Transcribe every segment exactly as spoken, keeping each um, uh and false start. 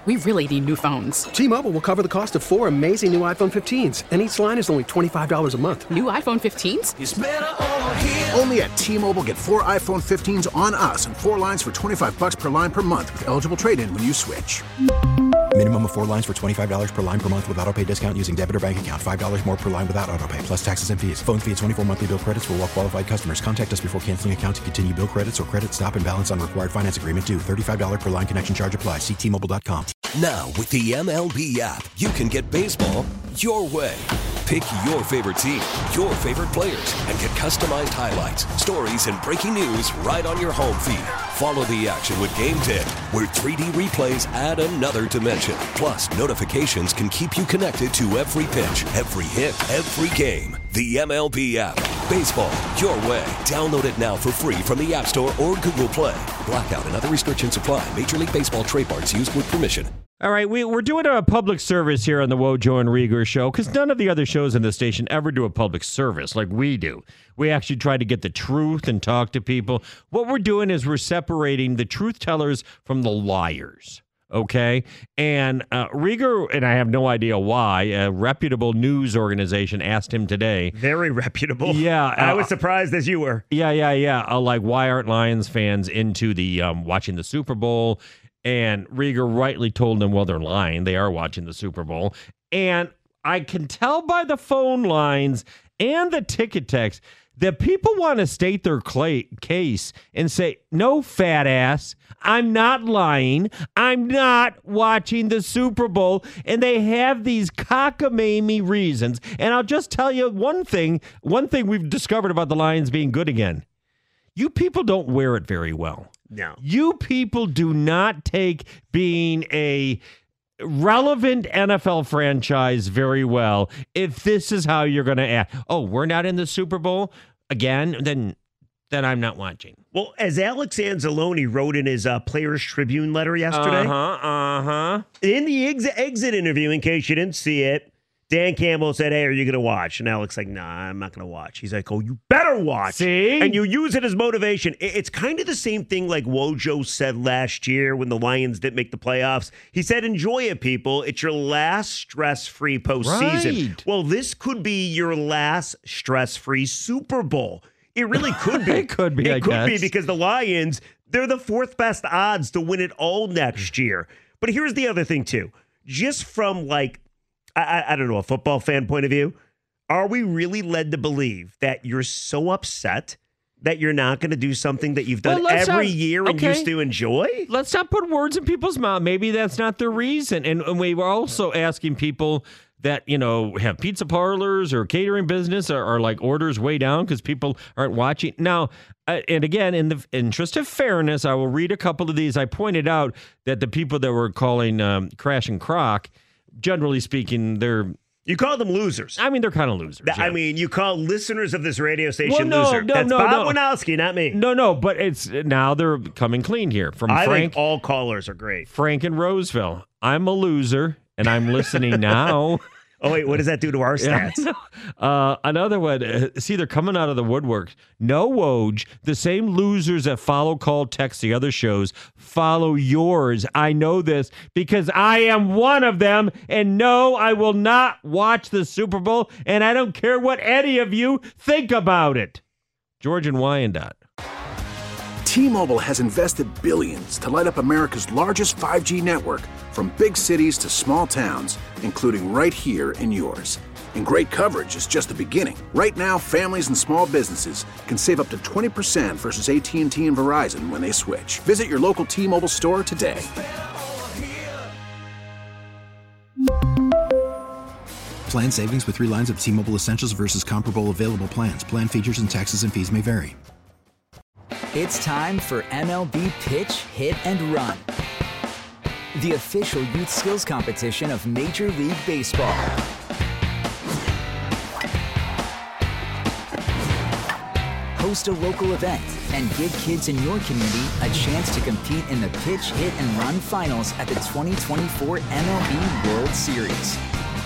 we really need new phones. T-Mobile will cover the cost of four amazing new iPhone fifteens, and each line is only twenty-five dollars a month. New iPhone fifteens? It's better over here. Only at T-Mobile, get four iPhone fifteens on us and four lines for twenty-five dollars per line per month with eligible trade-in when you switch. Minimum of four lines for twenty-five dollars per line per month with autopay discount using debit or bank account. five dollars more per line without autopay, plus taxes and fees. Phone fee at twenty-four monthly bill credits for well-qualified customers. Contact us before canceling account to continue bill credits or credit stop and balance on required finance agreement due. thirty-five dollars per line connection charge applies. See T Mobile dot com. Now, with the M L B app, you can get baseball your way. Pick your favorite team, your favorite players, and get customized highlights, stories, and breaking news right on your home feed. Follow the action with Game Day, where three D replays add another dimension. Plus, notifications can keep you connected to every pitch, every hit, every game. The M L B app. Baseball your way. Download it now for free from the App Store or Google Play. Blackout and other restrictions apply. Major League Baseball trademarks used with permission. All right, we, we're doing a public service here on the Wojo and Rieger show because none of the other shows in the station ever do a public service like we do. We actually try to get the truth and talk to people. What we're doing is we're separating the truth tellers from the liars. Okay, and uh, Rieger, and I have no idea why, a reputable news organization asked him today. Very reputable. Yeah. Uh, I was surprised as you were. Yeah, yeah, yeah. Uh, like, why aren't Lions fans into the um, watching the Super Bowl? And Rieger rightly told them, well, they're lying. They are watching the Super Bowl. And I can tell by the phone lines and the ticket text that people want to state their clay- case and say, no, fat ass, I'm not lying. I'm not watching the Super Bowl. And they have these cockamamie reasons. And I'll just tell you one thing, one thing we've discovered about the Lions being good again. You people don't wear it very well. No. You people do not take being a relevant N F L franchise very well if this is how you're going to act. Oh, we're not in the Super Bowl again? Then then I'm not watching. Well, as Alex Anzalone wrote in his uh, Players Tribune letter yesterday, uh-huh, uh-huh. in the ex- exit interview, in case you didn't see it, Dan Campbell said, hey, are you going to watch? And Alex like, nah, I'm not going to watch. He's like, oh, you better watch. See? And you use it as motivation. It's kind of the same thing like Wojo said last year when the Lions didn't make the playoffs. He said, enjoy it, people. It's your last stress-free postseason. Right. Well, this could be your last stress-free Super Bowl. It really could be. It could be, It I could guess. be because the Lions, they're the fourth best odds to win it all next year. But here's the other thing, too. Just from, like, I, I don't know, a football fan point of view, are we really led to believe that you're so upset that you're not going to do something that you've done Well, let's every not- year and okay. used to enjoy? Let's not put words in people's mouth. Maybe that's not the reason. And, and we were also asking people that, you know, have pizza parlors or catering business are, are like orders way down because people aren't watching. Now, uh, and again, in the interest of fairness, I will read a couple of these. I pointed out that the people that were calling um, Crash and Croc, generally speaking, they're... You call them losers. I mean, they're kind of losers. I yeah. mean, you call listeners of this radio station well, no, loser. No, That's no, Bob no. Winowski, not me. No, no, but it's now they're coming clean here. From I Frank, think all callers are great. Frank in Roseville. I'm a loser, and I'm listening now. Oh, wait, what does that do to our stats? Yeah, uh, another one. Uh, see, they're coming out of the woodwork. No, Woj, the same losers that follow, call, text the other shows follow yours. I know this because I am one of them. And no, I will not watch the Super Bowl. And I don't care what any of you think about it. George and Wyandotte. T-Mobile has invested billions to light up America's largest five G network, from big cities to small towns, including right here in yours. And great coverage is just the beginning. Right now, families and small businesses can save up to twenty percent versus A T and T and Verizon when they switch. Visit your local T-Mobile store today. Plan savings with three lines of T-Mobile Essentials versus comparable available plans. Plan features and taxes and fees may vary. It's time for M L B Pitch, Hit, and Run, the official youth skills competition of Major League Baseball. Host a local event and give kids in your community a chance to compete in the Pitch, Hit, and Run finals at the twenty twenty-four M L B World Series.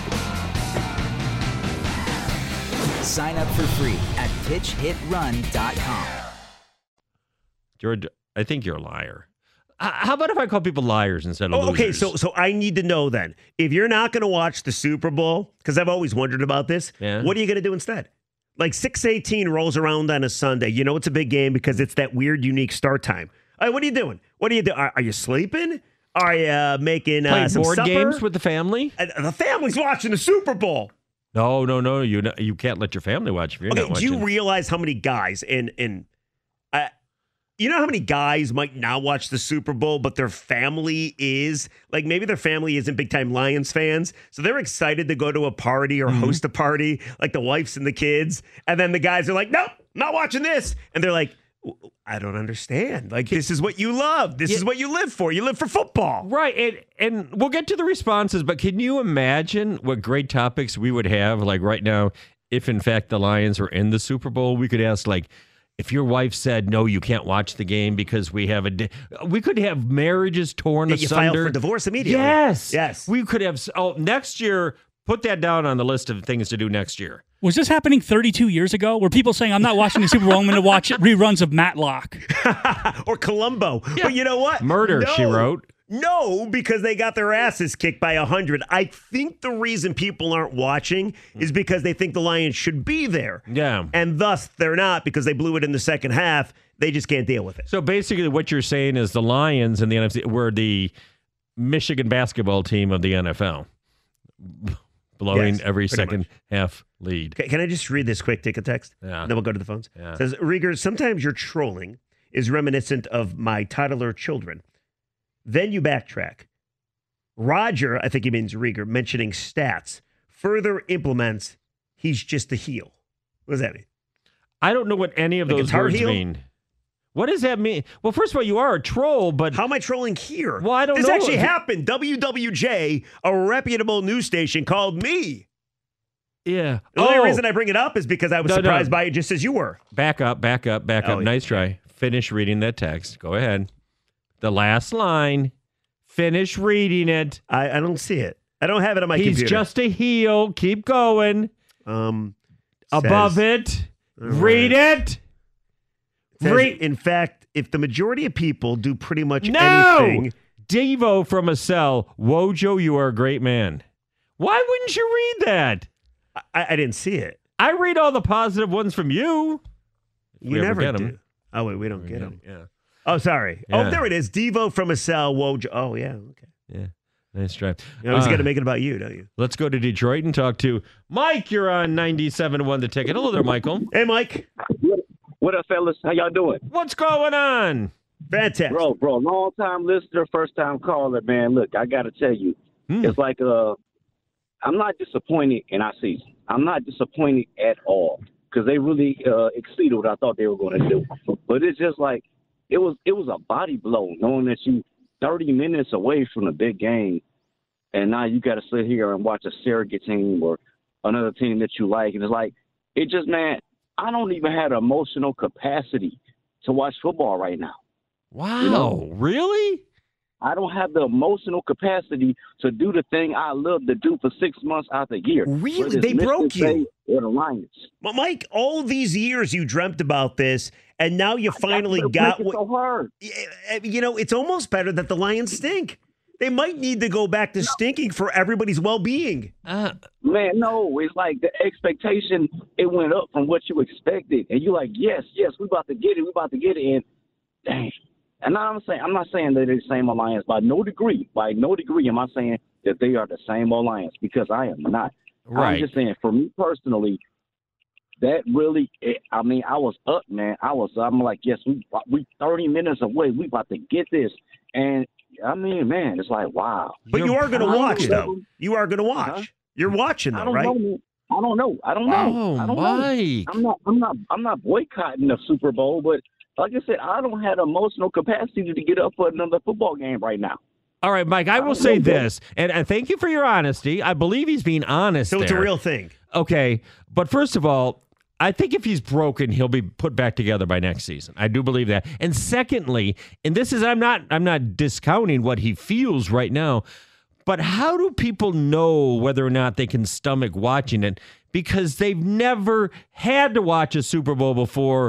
Sign up for free at pitch hit run dot com. George, I think you're a liar. Uh, how about if I call people liars instead of Oh, okay, losers? so so I need to know then. If you're not going to watch the Super Bowl, because I've always wondered about this, Yeah. what are you going to do instead? Like six eighteen rolls around on a Sunday. You know it's a big game because it's that weird, unique start time. All right, what are you doing? What are you doing? Are, are you sleeping? Are you uh, making uh, Playing some board supper? games with the family? Uh, the family's watching the Super Bowl. No, no, no. You you can't let your family watch if you're Okay, not do you watching. realize how many guys and and uh, you know how many guys might not watch the Super Bowl, but their family is like maybe their family isn't big time Lions fans, so they're excited to go to a party or Mm-hmm. host a party, like the wives and the kids, and then the guys are like, "Nope, not watching this," and they're like, "I don't understand. Like this is what you love. This Yeah. is what you live for. You live for football." Right, and and we'll get to the responses, but can you imagine what great topics we would have? Like right now, if in fact the Lions were in the Super Bowl, we could ask like, if your wife said no, you can't watch the game because we have a, di-" we could have marriages torn Yeah, you file asunder. for divorce immediately. Yes, Yes. we could have. Oh, next year, put that down on the list of things to do next year. Was this happening thirty-two years ago? Were people saying, I'm not watching the Super Bowl, I'm going to watch reruns of Matlock? Or Columbo. But you know what? Murder, No. she wrote. No, because they got their asses kicked by a hundred. I think the reason people aren't watching is because they think the Lions should be there. Yeah. And thus they're not because they blew it in the second half. They just can't deal with it. So basically, what you're saying is the Lions and the N F C were the Michigan basketball team of the N F L, blowing Yes, every pretty second much. half lead. Okay, can I just read this quick ticket text? Yeah. Then we'll go to the phones. Yeah. It says, Rieger, sometimes your trolling is reminiscent of my toddler children. Then you backtrack. Roger, I think he means Rieger, mentioning stats, further implements he's just a heel. What does that mean? I don't know what any of Like a those tar words heel? mean. What does that mean? Well, first of all, you are a troll, but How am I trolling here? Well, I don't this know. actually happened. W W J, a reputable news station, called me. yeah. The only Oh, reason I bring it up is because I was No, no. surprised by it just as you were. back up, back up, back Oh, up. yeah. Nice try. Finish reading that text. Go ahead. The last line. Finish reading it. I, I don't see it. I don't have it on my He's computer. just a heel. Keep going. um, Above says- it. All Read it. says, Read. in fact, if the majority of people do pretty much No! anything, Devo from a cell. Wojo, you are a great man. Why wouldn't you read that? I, I didn't see it. I read all the positive ones from you. If You we ever never get 'em. do. Oh wait, we don't get them. Yeah. Oh, sorry. Yeah. Oh, there it is. Devo from a cell. Woj. Oh, yeah. Okay. Yeah. Nice try. You always Uh, got to make it about you, don't you? Let's go to Detroit and talk to Mike. You're on ninety-seven one The Ticket. Hello there, Michael. Hey, Mike. What up, fellas? How y'all doing? What's going on? Fantastic. Bro, bro, long time listener, first time caller, man. Look, I got to tell you, Hmm. it's like uh, I'm not disappointed in our season. I'm not disappointed at all because they really uh, exceeded what I thought they were going to do. But it's just like it was it was a body blow knowing that you thirty minutes away from the big game, and now you got to sit here and watch a surrogate team or another team that you like, and it's like it just man. I don't even have the emotional capacity to watch football right now. Wow. You know? Really? I don't have the emotional capacity to do the thing I love to do for six months out the year. Really? whether it's They broke Michigan you? State or the Lions. Well, Mike, all these years you dreamt about this, and now you finally That's got what what. so hard. You know, it's almost better that the Lions stink. They might need to go back to stinking for everybody's well-being. Uh, Man, no, it's like the expectation, it went up from what you expected. And you're like, yes, yes, we about to get it, we about to get it. And dang. And now I'm saying I'm not saying that they're the same alliance by no degree. By no degree am I saying that they are the same alliance because I am not. Right. I'm just saying for me personally, that really it, I mean, I was up, man. I was I'm like, yes, we we thirty minutes away. We about to get this. And I mean, man, it's like wow. But You're you are going to watch, proud. though. You are going to watch. Huh? You're watching, I though, don't right? know, man. I don't know. I don't know. Oh, I don't know. Mike. I'm not. I'm not. I'm not boycotting the Super Bowl, but like I said, I don't have the emotional capacity to get up for another football game right now. All right, Mike, I will say this, and, and thank you for your honesty. I believe he's being honest So it's a there. real thing. Okay, but first of all, I think if he's broken, he'll be put back together by next season. I do believe that. And secondly, and this is I'm not I'm not discounting what he feels right now, but how do people know whether or not they can stomach watching it? Because they've never had to watch a Super Bowl before,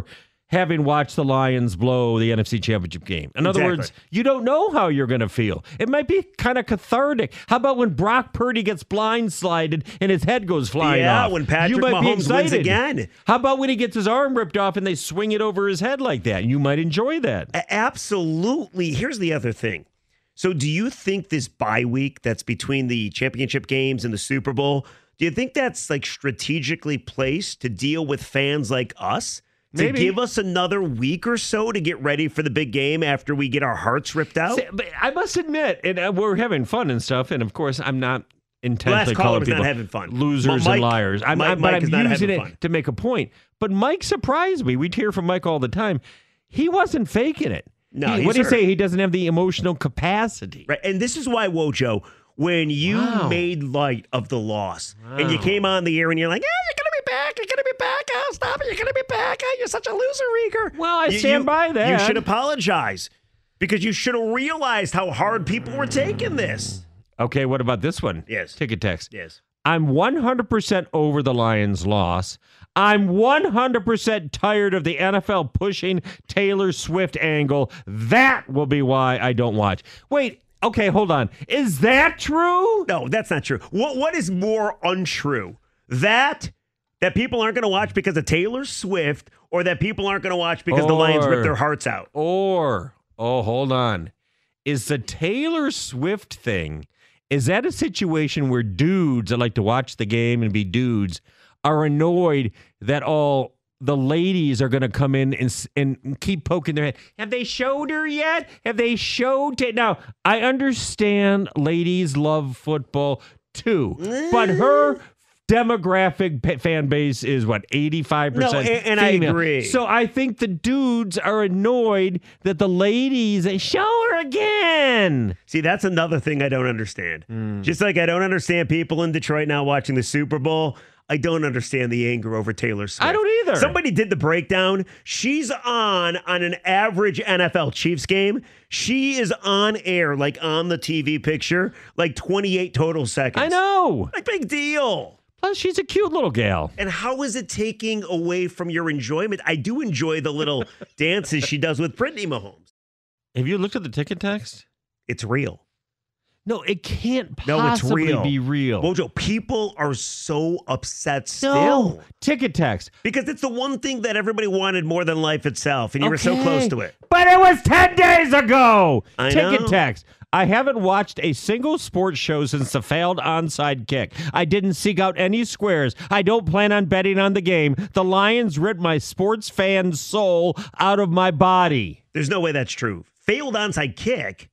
having watched the Lions blow the N F C Championship game. In other Exactly. words, you don't know how you're going to feel. It might be kind of cathartic. How about when Brock Purdy gets blindsided and his head goes flying Yeah, off? when Patrick you might be Mahomes wins excited. again. How about when he gets his arm ripped off and they swing it over his head like that? You might enjoy that. A- Absolutely. Here's the other thing. So do you think this bye week that's between the championship games and the Super Bowl, do you think that's like strategically placed to deal with fans like us? To Maybe. give us another week or so to get ready for the big game after we get our hearts ripped out? See, but I must admit, and uh, we're having fun and stuff, and of course, I'm not intentionally Last caller calling was people not having fun. losers Mike- and liars. I'm, Mike- I'm, but Mike is I'm not using having it fun. to make a point. But Mike surprised me. We'd hear from Mike all the time. He wasn't faking it. No, He- he's what do you hurt. say? He doesn't have the emotional capacity. Right. And this is why, Wojo, when you Wow. made light of the loss and you came on the air and you're like, yeah, you're going to be back. You're going to be back. Oh, stop it. You're going to be back. Oh, you're such a loser, Rieger. Well, I You- stand you- by that. You should apologize because you should have realized how hard people were taking this. Okay, what about this one? Yes. Ticket text. Yes. I'm one hundred percent over the Lions' loss. I'm one hundred percent tired of the N F L pushing Taylor Swift angle. That will be why I don't watch. Wait, okay, hold on. Is that true? No, that's not true. What What is more untrue? That that people aren't going to watch because of Taylor Swift, or that people aren't going to watch because the Lions Or- ripped their hearts out? Or, oh, hold on. Is the Taylor Swift thing, is that a situation where dudes that like to watch the game and be dudes are annoyed that all the ladies are going to come in and, s- and keep poking their head? Have they showed her yet? Have they showed it? Now, I understand ladies love football too, but her demographic pa- fan base is what, eighty-five percent No, and- and I female. agree. So I think the dudes are annoyed that the ladies they show her again. See, that's another thing I don't understand. Hmm. Just like I don't understand people in Detroit now watching the Super Bowl, I don't understand the anger over Taylor Swift. I don't either. Somebody did the breakdown. She's on on an average N F L Chiefs game. She is on air, like on the T V picture, like twenty-eight total seconds. I know. Like, big deal. Plus, she's a cute little gal. And how is it taking away from your enjoyment? I do enjoy the little dances she does with Brittany Mahomes. Have you looked at the ticket text? It's real. No, it can't No, it's possibly real. be real. Mojo, people are so upset still. No. Ticket text. Because it's the one thing that everybody wanted more than life itself, and you were so Okay. close to it. But it was ten days ago. I Ticket know. text. I haven't watched a single sports show since the failed onside kick. I didn't seek out any squares. I don't plan on betting on the game. The Lions ripped my sports fan soul out of my body. There's no way that's true. Failed onside kick.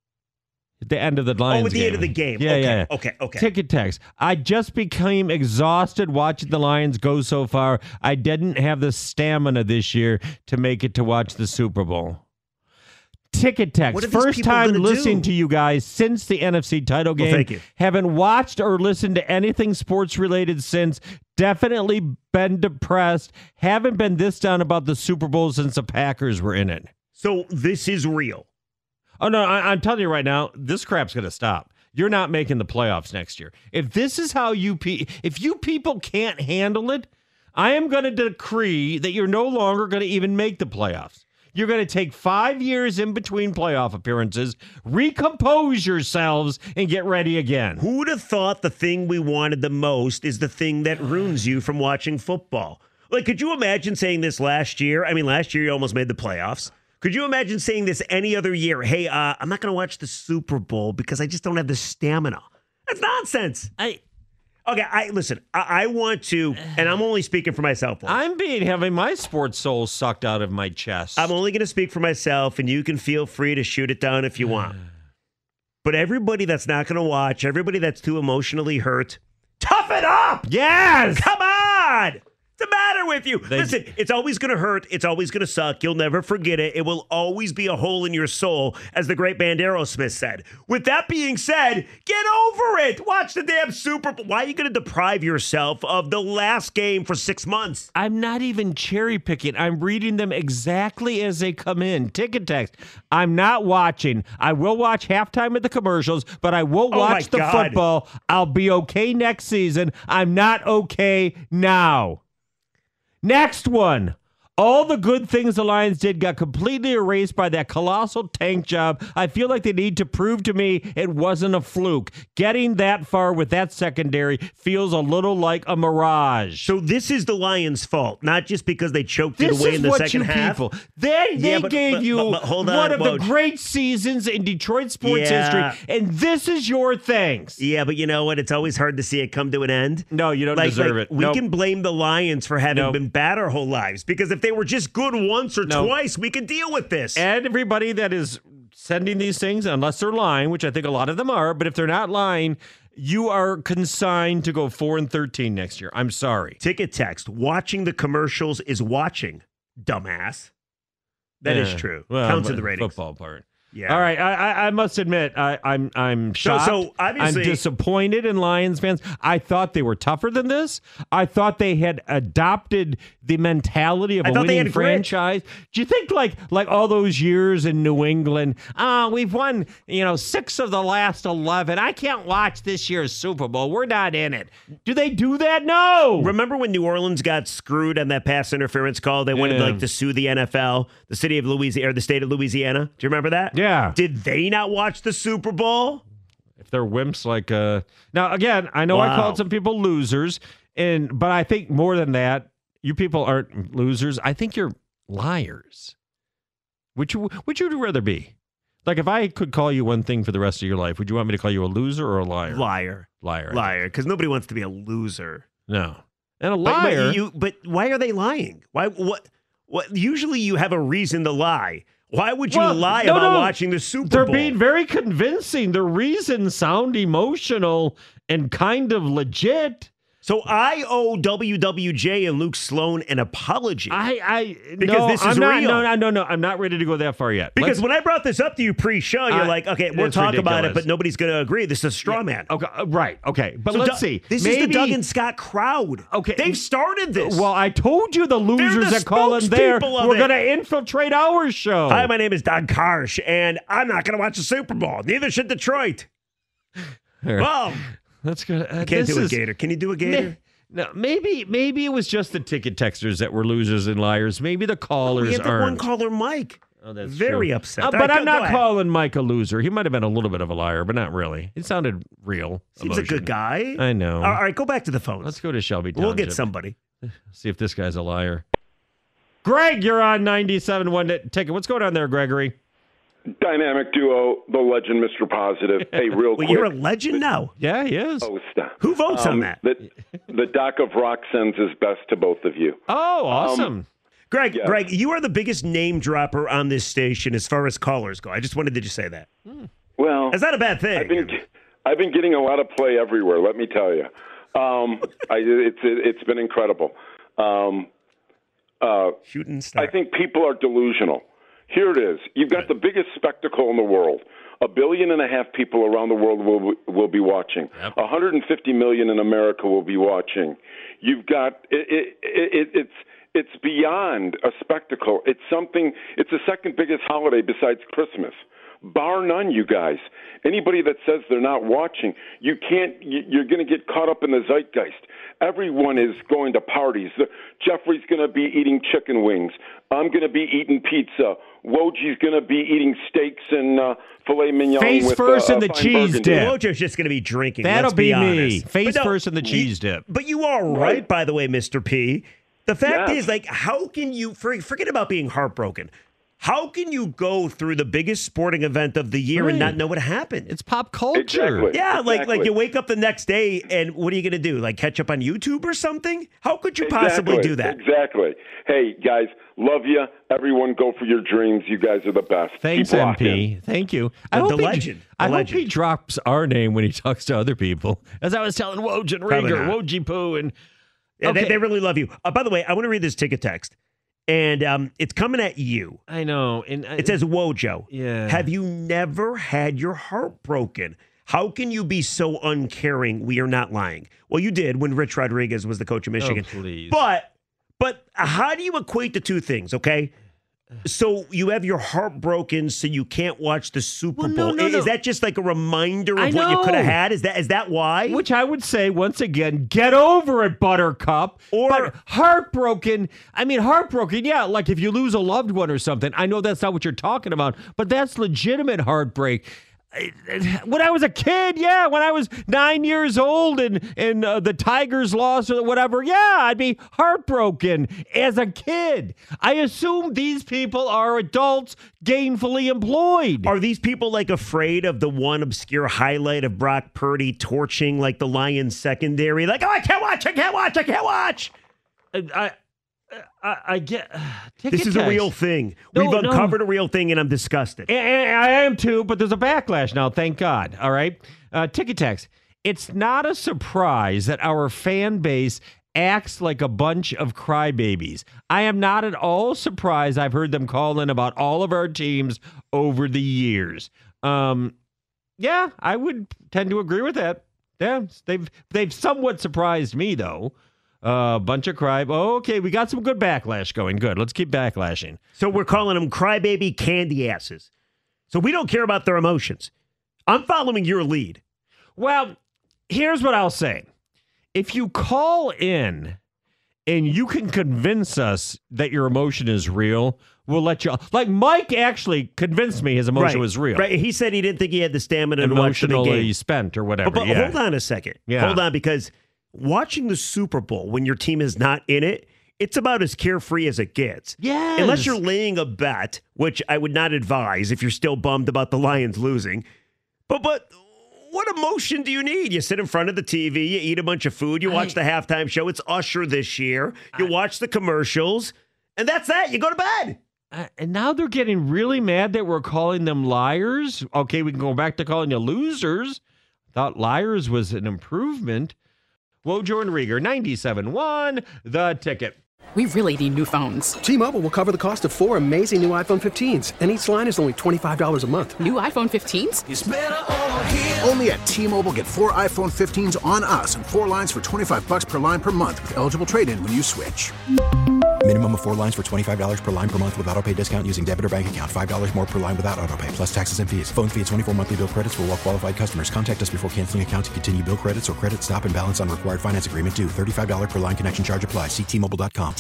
At the end of the Lions Oh, at the game. end of the game. Yeah, Okay, yeah, yeah. okay, okay. Ticket text. I just became exhausted watching the Lions go so far. I didn't have the stamina this year to make it to watch the Super Bowl. Ticket text. What are these First people time gonna listening do? to you guys since the N F C title Well, game. thank you. Haven't watched or listened to anything sports related since. Definitely been depressed. Haven't been this down about the Super Bowl since the Packers were in it. So this is real. Oh, no, I, I'm telling you right now, this crap's going to stop. You're not making the playoffs next year. If this is how you, pe- if you people can't handle it, I am going to decree that you're no longer going to even make the playoffs. You're going to take five years in between playoff appearances, recompose yourselves, and get ready again. Who would have thought the thing we wanted the most is the thing that ruins you from watching football? Like, could you imagine saying this last year? I mean, last year you almost made the playoffs. Could you imagine saying this any other year? Hey, uh, I'm not going to watch the Super Bowl because I just don't have the stamina. That's nonsense. I, Okay, I listen. I, I want to, and I'm only speaking for myself. Wolf. I'm being having my sports soul sucked out of my chest. I'm only going to speak for myself, and you can feel free to shoot it down if you want. But everybody that's not going to watch, everybody that's too emotionally hurt, tough it up. Yes! Come on. What's the matter with you? They- Listen, it's always going to hurt. It's always going to suck. You'll never forget it. It will always be a hole in your soul, as the great band Aerosmith said. With that being said, get over it. Watch the damn Super Bowl. Why are you going to deprive yourself of the last game for six months? I'm not even cherry picking. I'm reading them exactly as they come in. Ticket text. I'm not watching. I will watch halftime of the commercials, but I won't Oh, watch my the God. football. I'll be okay next season. I'm not okay now. Next one. All the good things the Lions did got completely erased by that colossal tank job. I feel like they need to prove to me it wasn't a fluke. Getting that far with that secondary feels a little like a mirage. So this is the Lions' fault, not just because they choked This it away is in the what second you half. people. They, they Yeah, but- gave but- you but- but hold one on, of Woj. the great seasons in Detroit sports Yeah. history, and this is your thanks. Yeah, but you know what? It's always hard to see it come to an end. No, you don't like, deserve like, it. We Nope. can blame the Lions for having Nope. been bad our whole lives, because if they were just good once or Nope. twice, we could deal with this. And everybody that is sending these things, unless they're lying, which I think a lot of them are, but if they're not lying, you are consigned to go four and thirteen next year. I'm sorry. Ticket text: watching the commercials is watching, dumbass. That is Yeah. true. Well, Counts in but the ratings. Football part. Yeah. All right. I, I, I must admit, I, I'm I'm So- shocked. so obviously- I'm disappointed in Lions fans. I thought they were tougher than this. I thought they had adopted the mentality of I a thought they winning had grit. franchise. Do you think like like all those years in New England? Ah, we've won you know six of the last eleven. I can't watch this year's Super Bowl. We're not in it. Do they do that? No. Remember when New Orleans got screwed on that pass interference call? They wanted Yeah. like to sue the N F L, the city of Louisiana, or the state of Louisiana. Do you remember that? Yeah. Did they not watch the Super Bowl? If they're wimps like uh now again, I know I Wow. called some people losers, and but I think more than that, you people aren't losers. I think you're liars. Which which would you rather be? Like if I could call you one thing for the rest of your life, would you want me to call you a loser or a liar? Liar. Liar. I Liar. Because nobody wants to be a loser. think. No. And a But, but liar. you, but why are they lying? Why? What? What? Usually you have a reason to lie. Why would you Well, lie no, about no. watching the Super They're Bowl? being very convincing. The reasons sound emotional and kind of legit. So I owe W W J and Luke Sloan an apology. I, I Because no, this is I'm not, real. No, no, no, no. I'm not ready to go that far yet. Because Let's- when I brought this up to you pre-show, you're Uh, like, okay, we'll it's talk about it, ridiculous. but nobody's going to agree. This is a straw man. Okay, uh, right. Okay, but So let's Doug- see. This is the Maybe- Doug and Scott crowd. Okay. They've started this. Well, I told you the losers the that call in there spokespeople of were it. going to infiltrate our show. Hi, my name is Doug Karsh, and I'm not going to watch the Super Bowl. Neither should Detroit. Well, That's good. Uh, can't this do a is- gator. Can you do a gator? No, maybe maybe it was just the ticket texters that were losers and liars. Maybe the callers We had the aren't. one caller, Mike. Oh, that's Very true. upset. Uh, All but right, I'm go- not go ahead. calling Mike a loser. He might have been a little bit of a liar, but not really. It sounded real. Seems a emotion. good guy. I know. All right, go back to the phones. Let's go to Shelby Township. We'll get somebody. See if this guy's a liar. Greg, you're on ninety-seven one ticket. What's going on there, Gregory? Dynamic duo, the legend, Mister Positive. Hey, real Well, quick. you're a legend now. Yeah, he is. Oh, stop. Who votes on that? The, the Doc of Rock sends his best to both of you. Oh, awesome. Um, Greg, Yeah. Greg, you are the biggest name dropper on this station as far as callers go. I just wanted to just say that. Well, That's not a bad thing. I've been I've been getting a lot of play everywhere. Let me tell you, um, I, it's it's been incredible. Um, uh, Shooting star. I think people are delusional. Here it is. You've got the biggest spectacle in the world. A billion and a half people around the world will will be watching. Yep. one hundred fifty million in America will be watching. You've got it, it, it, it's it's beyond a spectacle. It's something. It's the second biggest holiday besides Christmas, bar none. You guys. Anybody that says they're not watching, you can't. you- You're going to get caught up in the zeitgeist. Everyone is going to parties. The- Jeffrey's going to be eating chicken wings. I'm going to be eating pizza. Wojci's going to be eating steaks and uh, filet mignon Face with first uh, in the uh, fine cheese burgundy. dip. Wojo's just going to be drinking. That'll let's be, be me. honest. Face But no, first in the cheese you- dip. But you are right, Right. by the way, Mister P. The fact Yeah. is, like, how can you for, forget about being heartbroken? How can you go through the biggest sporting event of the year and Right. not know what happened? It's pop culture. Exactly. Yeah, like like Exactly. you wake up the next day and what are you going to do? Like catch up on YouTube or something? How could you possibly Exactly. do that? Exactly. Hey, guys, love you. Everyone go for your dreams. You guys are the best. Thanks, Keep M rocking. P. Thank you. I The- hope the he, legend. The I hope legend. he drops our name when he talks to other people. As I was telling Woj and Probably Rieger, not. Wojie Poo, and Yeah, they, Okay. they really love you. Uh, by the way, I want to read this ticket text. And um, it's coming at you. I know. And I, It says, Wojo, Yeah. have you never had your heart broken? How can you be so uncaring? We are not lying. Well, you did when Rich Rodriguez was the coach of Michigan. Oh, please. But but how do you equate the two things, okay? So you have your heart broken, so you can't watch the Super Well, Bowl. no, no, no. Is that just like a reminder I of what you could know. have had? Is that is that why? Which I would say, once again, get over it, Buttercup. Or- but heartbroken, I mean, heartbroken, yeah, like if you lose a loved one or something. I know that's not what you're talking about, but that's legitimate heartbreak. When I was a kid, yeah, when I was nine years old and, and uh, the Tigers lost or whatever, yeah, I'd be heartbroken as a kid. I assume these people are adults gainfully employed. Are these people like afraid of the one obscure highlight of Brock Purdy torching like the Lions secondary? Like, oh, I can't watch, I can't watch, I can't watch. I, I, I get. Uh, This is a real thing. No, We've no. uncovered a real thing, and I'm disgusted. And, and I am too, but there's a backlash now, thank God. All right. Uh, Ticket Text. It's not a surprise that our fan base acts like a bunch of crybabies. I am not at all surprised I've heard them call in about all of our teams over the years. Um, yeah, I would tend to agree with that. Yeah, they've they've somewhat surprised me, though. A uh, bunch of cry. Oh, okay, we got some good backlash going. Good. Let's keep backlashing. So we're calling them crybaby candy asses. So we don't care about their emotions. I'm following your lead. Well, here's what I'll say. If you call in and you can convince us that your emotion is real, we'll let you. Like Mike actually convinced me his emotion right, was real. Right. He said he didn't think he had the stamina to watch the Emotionally game. spent or whatever. But, but yeah. hold on a second. Yeah. Hold on, because watching the Super Bowl when your team is not in it, it's about as carefree as it gets. Yes. Unless you're laying a bet, which I would not advise if you're still bummed about the Lions losing. But but what emotion do you need? You sit in front of the T V, you eat a bunch of food, you watch I, the halftime show. It's Usher this year. You I, watch the commercials, and that's that. You go to bed. Uh, and now they're getting really mad that we're calling them liars. Okay, we can go back to calling you losers. Thought liars was an improvement. Wojo and Rieger, ninety-seven one, The Ticket. We really need new phones. T-Mobile will cover the cost of four amazing new iPhone fifteens, and each line is only twenty-five dollars a month. New iPhone fifteens? It's better over here. Only at T-Mobile, get four iPhone fifteens on us and four lines for twenty-five bucks per line per month with eligible trade-in when you switch. Minimum of four lines for twenty-five dollars per line per month with autopay discount using debit or bank account. five dollars more per line without autopay, plus taxes and fees. Phone fee at twenty-four monthly bill credits for well-qualified customers. Contact us before canceling account to continue bill credits or credit stop and balance on required finance agreement due. thirty-five dollars per line connection charge applies. See T Mobile dot com.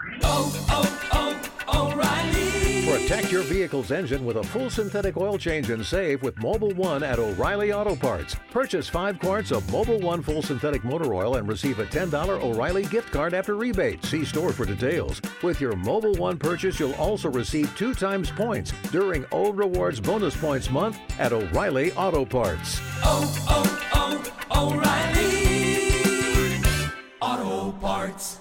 Oh, oh, oh, O'Reilly. Protect your vehicle's engine with a full synthetic oil change and save with Mobil one at O'Reilly Auto Parts. Purchase five quarts of Mobil one full synthetic motor oil and receive a ten dollars O'Reilly gift card after rebate. See store for details. With your Mobil one purchase, you'll also receive two times points during O Rewards Bonus Points Month at O'Reilly Auto Parts. Oh, oh, oh, O'Reilly Auto Parts.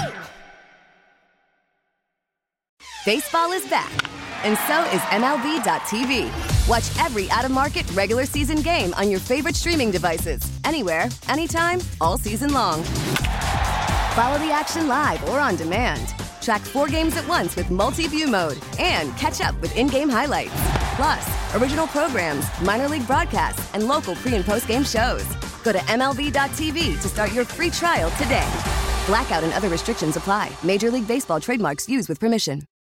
Baseball is back, and so is M L B dot T V. Watch every out-of-market regular season game on your favorite streaming devices, anywhere, anytime, all season long. Follow the action live or on demand. Track four games at once with multi-view mode and catch up with in-game highlights. Plus, original programs, minor league broadcasts, and local pre- and post-game shows. Go to M L B dot T V to start your free trial today. Blackout and other restrictions apply. Major League Baseball trademarks used with permission.